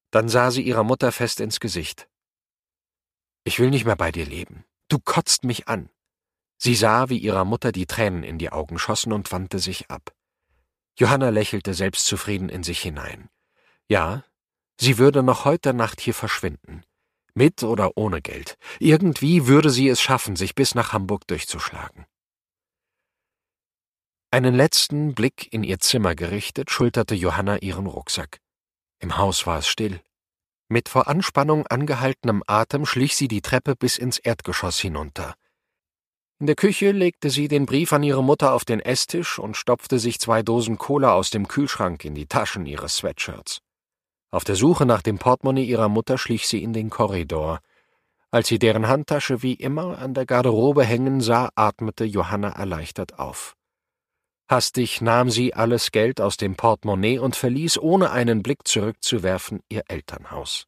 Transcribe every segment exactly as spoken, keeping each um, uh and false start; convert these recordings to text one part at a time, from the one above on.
Dann sah sie ihrer Mutter fest ins Gesicht. »Ich will nicht mehr bei dir leben. Du kotzt mich an.« Sie sah, wie ihrer Mutter die Tränen in die Augen schossen und wandte sich ab. Johanna lächelte selbstzufrieden in sich hinein. Ja, sie würde noch heute Nacht hier verschwinden. Mit oder ohne Geld. Irgendwie würde sie es schaffen, sich bis nach Hamburg durchzuschlagen. Einen letzten Blick in ihr Zimmer gerichtet, schulterte Johanna ihren Rucksack. Im Haus war es still. Mit vor Anspannung angehaltenem Atem schlich sie die Treppe bis ins Erdgeschoss hinunter. In der Küche legte sie den Brief an ihre Mutter auf den Esstisch und stopfte sich zwei Dosen Cola aus dem Kühlschrank in die Taschen ihres Sweatshirts. Auf der Suche nach dem Portemonnaie ihrer Mutter schlich sie in den Korridor. Als sie deren Handtasche wie immer an der Garderobe hängen sah, atmete Johanna erleichtert auf. Hastig nahm sie alles Geld aus dem Portemonnaie und verließ, ohne einen Blick zurückzuwerfen, ihr Elternhaus.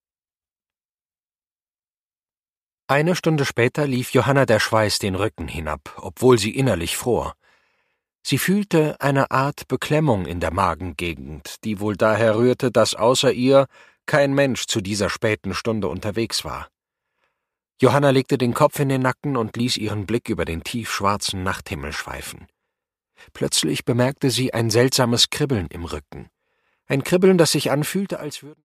Eine Stunde später lief Johanna der Schweiß den Rücken hinab, obwohl sie innerlich fror. Sie fühlte eine Art Beklemmung in der Magengegend, die wohl daher rührte, dass außer ihr kein Mensch zu dieser späten Stunde unterwegs war. Johanna legte den Kopf in den Nacken und ließ ihren Blick über den tiefschwarzen Nachthimmel schweifen. Plötzlich bemerkte sie ein seltsames Kribbeln im Rücken. Ein Kribbeln, das sich anfühlte, als würden